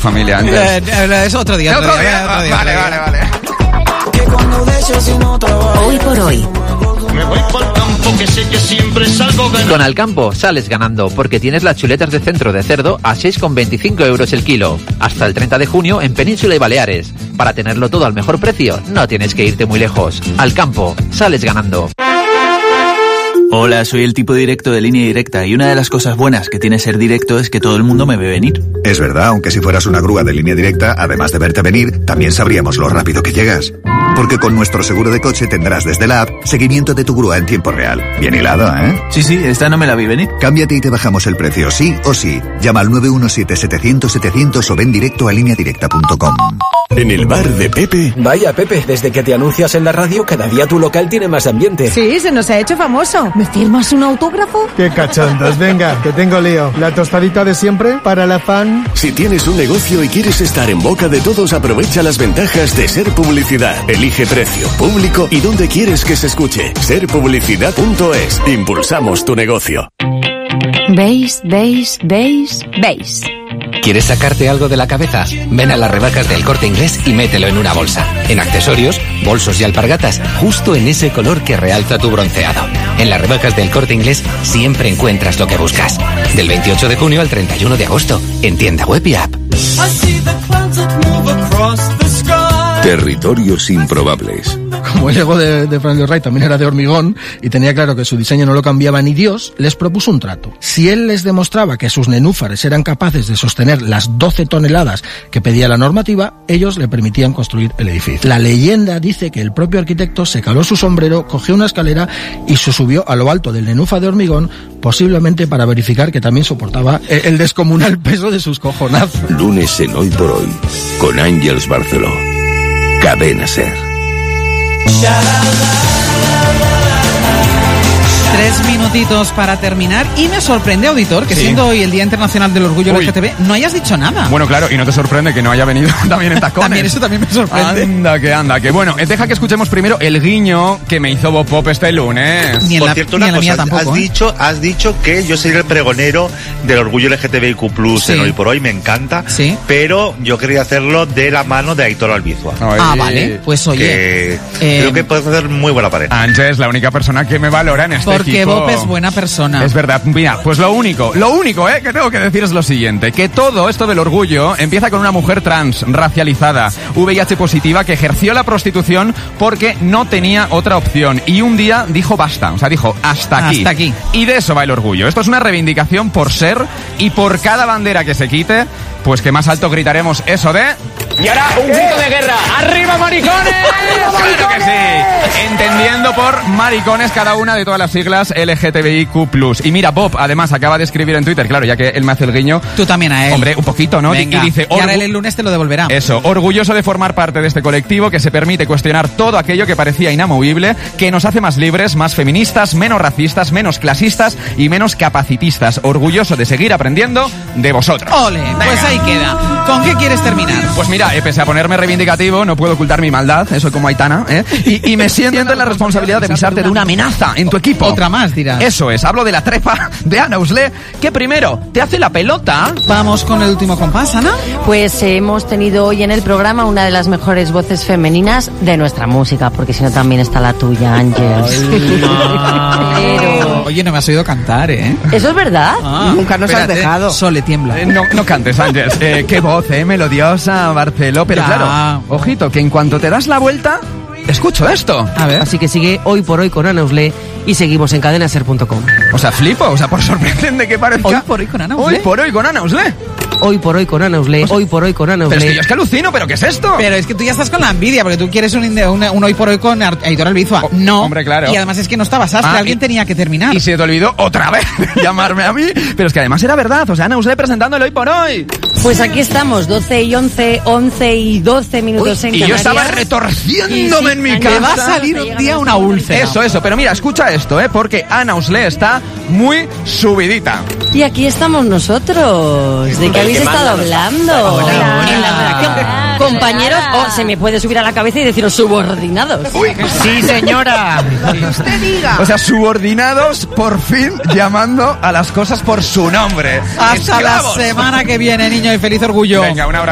familia. Es otro día. Vale. Hoy por hoy. Me voy pa'l campo que sé que siempre salgo ganando. Con Alcampo sales ganando porque tienes las chuletas de centro de cerdo a 6,25 euros el kilo. Hasta el 30 de junio en Península y Baleares. Para tenerlo todo al mejor precio, no tienes que irte muy lejos. Alcampo, sales ganando. Hola, soy el tipo directo de Línea Directa y una de las cosas buenas que tiene ser directo es que todo el mundo me ve venir. Es verdad, aunque si fueras una grúa de Línea Directa, además de verte venir, también sabríamos lo rápido que llegas. Porque con nuestro seguro de coche tendrás desde la app seguimiento de tu grúa en tiempo real. Bien hilado, ¿eh? Sí, esta no me la vi venir. Cámbiate y te bajamos el precio, sí o sí. Llama al 917-700-700 o ven directo a lineadirecta.com. En el bar de Pepe. Vaya, Pepe, desde que te anuncias en la radio, cada día tu local tiene más ambiente. Sí, se nos ha hecho famoso. ¿Me firmas un autógrafo? ¡Qué cachondos! Venga, que tengo lío. ¿La tostadita de siempre para la fan? Si tienes un negocio y quieres estar en boca de todos, aprovecha las ventajas de Ser Publicidad. Elige precio, público y dónde quieres que se escuche. Serpublicidad.es. Impulsamos tu negocio. ¿Veis? ¿Quieres sacarte algo de la cabeza? Ven a las rebajas del Corte Inglés y mételo en una bolsa. En accesorios, bolsos y alpargatas, justo en ese color que realza tu bronceado. En las rebajas del Corte Inglés siempre encuentras lo que buscas. Del 28 de junio al 31 de agosto, en tienda web y app. Territorios improbables. Como el ego de Frank Lloyd Wright también era de hormigón y tenía claro que su diseño no lo cambiaba ni Dios, les propuso un trato. Si él les demostraba que sus nenúfares eran capaces de sostener las 12 toneladas que pedía la normativa, ellos le permitían construir el edificio. La leyenda dice que el propio arquitecto se caló su sombrero, cogió una escalera y se subió a lo alto del nenúfar de hormigón, posiblemente para verificar que también soportaba el descomunal peso de sus cojonazos. Lunes en Hoy por Hoy, con Ángels Barceló. Cadena Ser. 3 minutitos para terminar y me sorprende, auditor, que siendo hoy el Día Internacional del Orgullo LGTB, no hayas dicho nada. Bueno, claro, y no te sorprende que no haya venido también en tacones. Eso también me sorprende. Anda, que bueno, deja que escuchemos primero el guiño que me hizo Bob Pop este lunes. Por cierto, una cosa, tampoco, has dicho que yo soy el pregonero del Orgullo LGTBIQ+, en Hoy por Hoy, me encanta, pero yo quería hacerlo de la mano de Aitor Albizua. Vale, pues oye. Creo que puedes hacer muy buena pareja. Ángel es la única persona que me valora en este equipo. Porque Bob es buena persona. Es verdad. Mira, pues lo único que tengo que decir es lo siguiente, que todo esto del orgullo empieza con una mujer trans, racializada, VIH positiva, que ejerció la prostitución porque no tenía otra opción y un día dijo basta, o sea, dijo hasta aquí. Y de eso va el orgullo. Esto es una reivindicación por ser y por cada bandera que se quite, pues que más alto gritaremos eso de... Y ahora un grito de guerra. ¡Arriba, maricones! ¡Claro que sí! Entendiendo por maricones cada una de todas las siglas LGTBIQ+. Y mira, Bob, además, acaba de escribir en Twitter, claro, ya que él me hace el guiño. Tú también a él. Hombre, un poquito, ¿no? Venga, y dice... Y ahora él el lunes te lo devolverá. Eso, orgulloso de formar parte de este colectivo que se permite cuestionar todo aquello que parecía inamovible, que nos hace más libres, más feministas, menos racistas, menos clasistas y menos capacitistas. Orgulloso de seguir aprendiendo de vosotros. ¡Ole! Venga. Pues ahí queda. ¿Con qué quieres terminar? Pues mira, pese a ponerme reivindicativo, no puedo ocultar mi maldad, eso como Aitana, y me siento en la responsabilidad de avisarte de una amenaza en tu equipo. Otra más, dirás. Eso es, hablo de la trepa de Ana Usle, que primero te hace la pelota. Vamos con el último compás, Ana. Pues hemos tenido hoy en el programa una de las mejores voces femeninas de nuestra música, porque si no también está la tuya, Ángels. Pero... Oye, no me has oído cantar, ¿eh? ¿Eso es verdad? Nunca nos has dejado. Sole tiembla. No cantes, Ángels. Qué voz, melodiosa, Barceló. Pero claro, ojito, que en cuanto te das la vuelta, escucho esto. A ver. Así que sigue Hoy por Hoy con Ana Usle y seguimos en cadenaser.com. O sea, flipo, o sea, por sorprendente que parezca. Hoy por Hoy con Ana Usle. Hoy por Hoy con Ana Usle. Hoy por Hoy con Ana Usle, Hoy por Hoy con Ana Usle. Pero es que yo es que alucino, ¿pero qué es esto? Pero es que tú ya estás con la envidia, porque tú quieres un Hoy por Hoy con Aitor Albizua. No. Hombre, claro. Y además es que no estabas Astre, alguien tenía que terminar. Y se te olvidó otra vez llamarme a mí. Pero es que además era verdad, o sea, Ana Usle presentando el Hoy por Hoy. Pues aquí estamos, 12 y 11, 11 y 12 minutos en Canarias. Y yo estaba retorciéndome en mi casa. Me va a salir un día una úlcera. Eso, pero mira, escucha esto, porque Ana Usle está muy subidita. Y aquí estamos nosotros. ¿De qué habéis estado hablando? Hola. Compañeros, se me puede subir a la cabeza y deciros subordinados. Sí, señora. Que usted diga. O sea, subordinados, por fin llamando a las cosas por su nombre. Hasta la semana que viene, niño, y feliz orgullo. Venga, un abrazo.